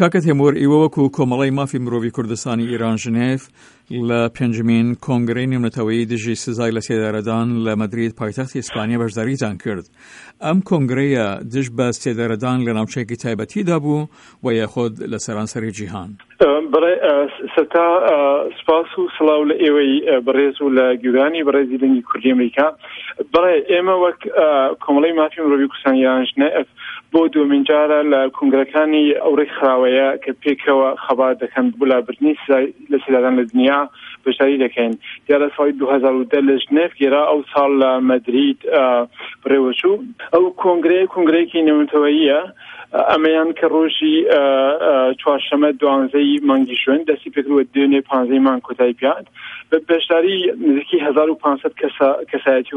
کاکە تێمۆر، ئێوە وەکو کۆمەڵی مافی مرۆڤی کوردستانی ئیران ژنێف لە پێنجمین کۆنگرەی نێونەتەوەیی دژی سزای لە سێدارەدان لە مەدرید پایتەختی ئیسپانیا بەشداریتان کرد. ئەم کۆنگرەیە دژ بە سێدارەدان لە ناوچەیەکی تایبەتیدا بوو و یاخۆد لە سەرانسەری جیهان؟ بەڕێ سەرتا سپاس و سڵاو لە ئێوەی بەڕێز و لە گیورانی بەڕێزی دەنگی کوردی ئەمریکا. بەڕێ ئێمە وەک کۆمەڵی مافی مرۆڤی کوردستانی ئیران ژنێف بۆ دومین جارە لە کۆنگرەکانی ئەوڕێی خراوەیە کە پێکەوە خەبات دەکەن بولابردنی لە سێدارەدان لە دنیا بەشداری دەکەین. دیارە ساڵی 2010 لە ژنێف گێرا، ئەو ساڵ لە مەدرید بڕێوەچوو. ئەو کۆنگرەیەکی نێونەتەوەییە ئەمەیان کە ڕۆژی چوارشەمە 12 مانگی ژوئن دەستی پێکردووە دوێنێ 15 مانگ کۆتایی پێات بە بەشداری نزیکی 1500 کەسایەتی و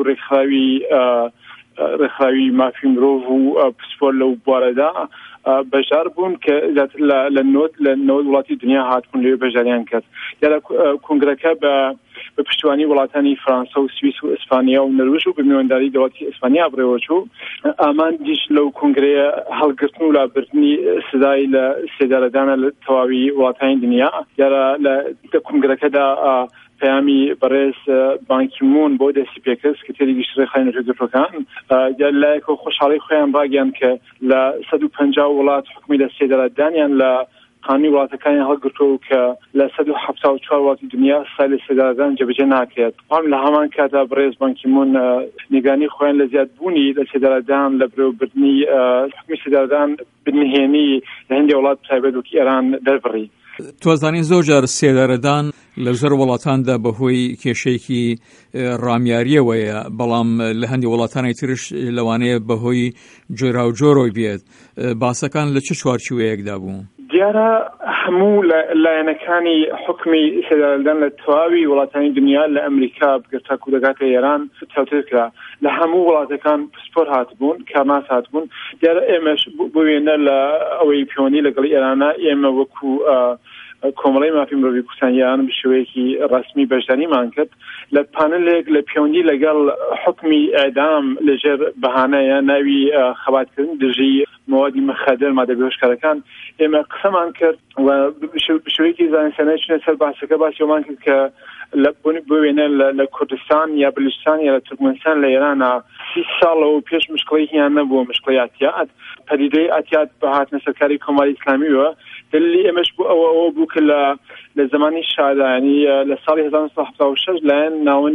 ڕێکخراوی مافی مرۆڤ و پسپۆر لەو بوارەدا بەشدار بوون کە لە 90 وڵاتی دنیا هاتبوون لێ بەشداریان کرد. دیارە کۆنگرەکە بە پشتیوانی وڵاتانی فەرەنسا و سویس و ئیسپانیا و نەروژ و بە میوانداری دەوڵەتی ئیسپانیا بڕێوەچوو. ئامانجیش لەو کۆنگرەیە هەڵگرتن و لابردنی سزای لە سێدارەدانە لە تەواوی وڵاتانی دنیا. دیارە لە کۆنگرەکەدا پەیامی بەڕێز بانکیمون بۆ دەستی پێکرد کتێری گشتڕێی خاینە گرتوەکان لایەکە خۆشحاڵی خۆیان ڕاگەیان کە لە 150 وڵات حکمی لە سێدارەدانیان لە قانونی وڵاتەکانی هەڵگرتووە کە لە 174 وڵاتی دنیا سای لە سێدارەدان جێبەجێ ناکرێت. بەڵام لە هەمان کاتا بەڕێز بانکیمون نیگانی خۆیان لە زیادبوونی لە سێدارەدان لە بەرەوبردنی حکمی سێدارەدان بنهێنی لە هەندێک وڵات تایبەت وەکی ئێران دەربڕی. توازانین زۆر جار سێدارەدان لە زۆر وڵاتاندا بەهۆی کێشەیەکی ڕامیاریەوەیە، بەڵام لە هەندی وڵاتانی ترش لەوانەیە بەهۆی جۆراوجۆرۆی بێت. باسەکان لە چه چوارچوەیەکدا بوو؟ دیارە هەموو لایەنەکانی حکمی سێدارەدان لە تەواوی وڵاتانی دنیا لە ئەمریکا بگرتا کودەکاتە ئێران تاوتر کرا. لە هەموو وڵاتەکان پسپۆر هاتبوون، کارناس هاتبوون. دیارە ئێمەش بوێنە لە ئەوەی پەیوەندی لەگەڵ ئێرانە ئێمە وەکو کۆمەڵی مافی مرۆڤی کوردستانی ئیران بشێوەیەکی ڕسمی بەشداریمان کرد لە پانەلێک لە پەیوەندی لەگەڵ حکمی ئێدام لەژێر بەهانەیە ناوی خەباتکردن دژی موادی مخدر مادە بێهۆشکارەکان ئێمە قسەمان کرد و بشێوەیەکی زانستیانەی چونە سەر باسەکە باسیەوەمان کرد کە بوێنە لە کوردستان یا بلوچستان یا لە تورکمەنستان لە ئێرانە 30 ساڵەوە پێش مشکڵی هیان نەبووە، مشکڵی ئاتیات پەدیدەی ئاتیات بە هاتنە سەرکاری کۆمەڵی ئیسلامیەوە. دلیلی ئێمەش بوو ئەوە بوو کە لە زمانی شادا ینی لە ساڵی 1976 لایەن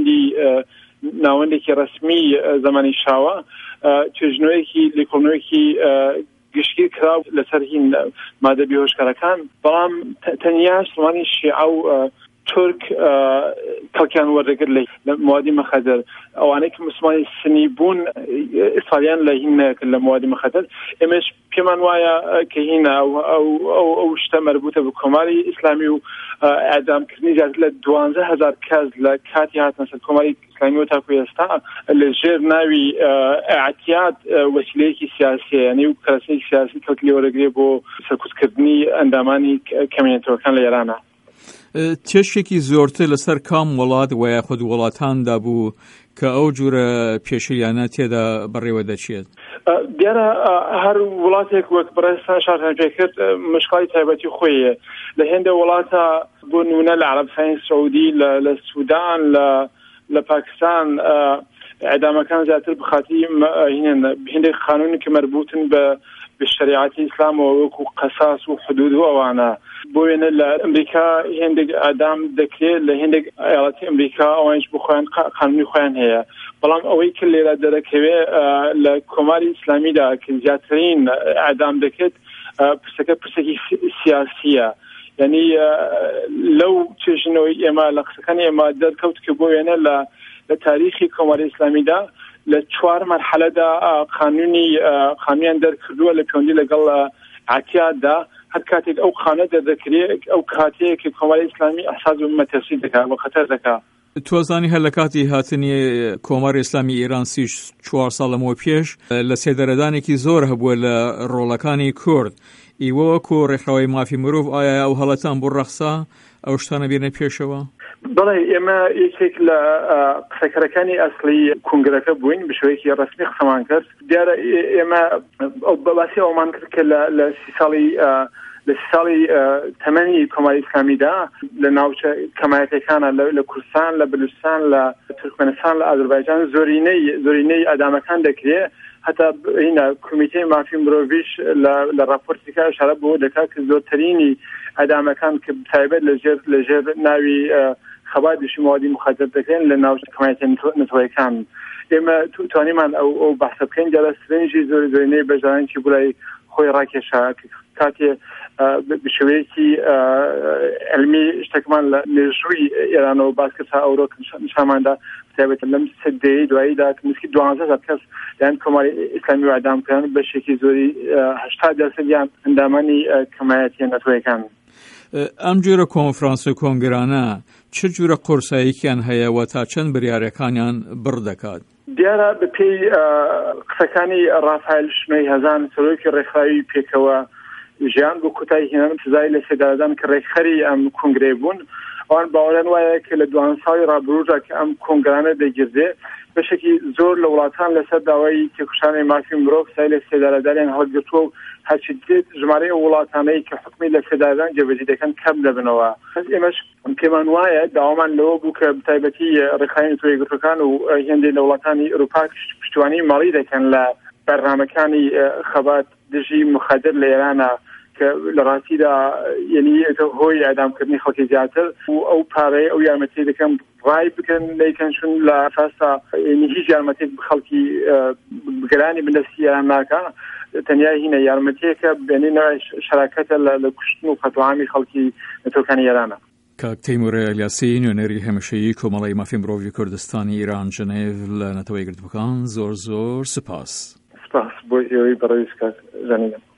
ناوەندێکی ڕسمی زمانی شاوە توێژنەوەیەکی لێکۆڵنەوەیەکی گشتگیر کرا لەسەر هین مادە بێهۆشکارەکان، بەڵام تەنیا زمانی شیعە و تورک کەڵکیان وەردەگرت لە موادی مەخدر. ئەوانەی کە مسلمانی سنی بوون ئیسالیان لە هین نەکرد لە موادی مەخدر. ئێمەش پێمان وایە کە هینە ئەو شتە مەربوطە بە کۆماری ئیسلامی و ئەعدامکردنی زیاتر لە 12,000 کەس لە کاتی هاتنە سەر کۆماری ئیسلامی و تاکو ئێستا لە ژێر ناوی ئاعتیاد وەسیلەیەکی سیاسیە، یعنی و کەسێکی سیاسی کەوتی وەرەگرێ بۆ سەرکوتکردنی ئەندامانی کەمینەتەوەکان لە ئێرانە. چێشێکی زۆرتر لەسەر کام وڵات و یاخود وڵاتاندا بوو کە ئەو جورە پێشەیانە تێدا بەڕێوە دەچێت؟ دیارە هەر وڵاتێک وەک بەڕێستان شارتان پێکرد مشکڵی تایبەتی خۆیە. لە هێندە وڵاتە بۆ نمونە لە عەرەبستانی سعودی، لە سوودان، لە پاکستان ئەعدامەکان زیاتر بخاتی هێندێک قانونی کە مەربوطن بە شریعەتی ئیسلام و وەکو قەساس و حدود و ئەوانە. بۆیە لە ئەمریکا هێندێک ئەعدام دەکرێت، لە هێندێک ئایاڵاتی ئەمریکا ئەوانش بۆ خۆیان قانونی خۆیان هەیە. بەڵام ئەوەی کە لێرە دەرەکەوێت لە کۆماری ئیسلامیدا کە زیاترین ئەعدام دەکرێت پرسەکە پرسێکی سیاسیە. یعنی لەو توێژنەوەی ئێمە لە قسەکانی ئێمە دەرکەوت کە بۆیە لە تاریخی کۆماری ئیسلامیدا لە 4 مەرحەلەدا قانونیان دەرکردووە لە پەیوەندی لەگەڵ ئاعتیاددا. هەر کاتێک ئەو قانە دەردەکرێت ئەو کاتەیە کە کۆماری ئیسلامی ئەحساس بە مەترسی دەکات و خەتەر دەکات. توازانی هەر لە کاتی هاتنی کۆماری ئیسلامی ئیران 34 ساڵەمەوە پێش لە سێدارەدانێکی زۆر هەبووە لە ڕۆڵەکانی کورد. ئیوە وەکو ڕێکخراوەی مافی مرۆڤ ئایا ئەو هەڵەتان بۆ ڕەخسا ئەو شتانە بێنە پێشەوە؟ بەڵێ ئێمە یەکێک لە قسەکەرەکانی ئەسڵی کۆنگرەکە بووین، بشێوەیەکی ڕسمی قسەمان کرد. دیارە ئێمە باسی ئەومان کرد کە لە 30 ساڵی لساڵی تەمەنی کۆماری ئیسلامیدا لە ناوچە کەمایەتەکانە لە کوردستان لە بلوچستان لە تورکمەنستان لە ئازەربایجان زۆرینەی ئەدامەکان دەکرێت هەتا هینە کمیتەی مافی مرۆڤیش لە راپۆرتێکا ئشارە بۆ دەکات کە زۆرترینی ئەدامەکان کە تایبەت لەژێر ناوی خەباتیشی موادی مخدر دەکرێن لە ناو کەمایەتە نەتەوەیەکان ئێمە توانیمان ئەو بەحسە بکەین جارە سرنجی زۆرینەی بەژارانکی بڵای خۆی ڕاکێشا کاتێ بشوەیەکی علمی شتێکمان لە مێژووی ئێرانەوە باس کرد تا ئەوڕۆ نیشانماندا تایبەت لەم سەدەیەی دواییدا نزیکی 12 کەس یان کۆماری ئیسلامی و ئەعدامکران بەشێکی زۆری 80% ئەندامانی کەمایەتیە نەتەوەیەکان. ئەم جۆرە کۆنفرانس و کۆنگرانە چ جۆرە قورساییەکیان هەیە و تا چەند بڕیارەکانیان بڕدەکات؟ دیارە بەپێی قسەکانی ڕافایل شمەی هەزان سەرۆکی ڕێکخراوی پێکەوە ژیان بۆ کۆتایی هێنان سزای لە سێدارەدان کە ڕێکخەری ئەم کۆنگرێ بوون ئەوان باوەڕیان وایە کە لە دوان ساڵی ڕابردوودا کە ئەم کۆنگرانە دەگیردێ بەشێکی زۆر لە وڵاتان لەسەر داوای تێکوشانی مافی مرۆڤ سای لە سێدارەداریان هەڵگرتووە و هەرچی دێت ژمارەی ئەو وڵاتانەی کە حکمی لە سێدارەدان جێبەجێ دەکەن کەم دەبنەوە. ئێمەش پێمان وایە داوامان لەوە بوو کە تایبەتی ڕێکخراوی نەتەوەیەکگرتووەکان و هێندێک لە وڵاتانی ئەوروپا پشتیوانی ماڵی دەکەن لە بەرنامەکانی خەبات دژی مخدر لە ئێرانە کە لە ڕاستیدا یعنی هۆی ئەدامکردنی خەڵکی زیاتر و ئەو پارەی ئەو یارمەتی دەکەن ڕای بکەن لەیکەن چون لە ئاساسا هیچ یارمەتێک خەڵکی گەرانی بنەفسی ئێران ناکە تەنیا هینە یارمەتیەکە بێنی نەوەی شەراکەتە لە کوشتن و قەتڵعامی خەڵکی نەتەوەکانی ئێرانە. کاک تەیموور ئەلیاسی نوێنەری هەمیشەیی کۆمەڵی مافی مرۆڤی کوردستانی ئیران ژنێڤ لە نەتەوەیەکگرتوەکان زۆر سپاس. سپاس بۆ ئێوەی بەڕێویست کاک ژەنیدەم.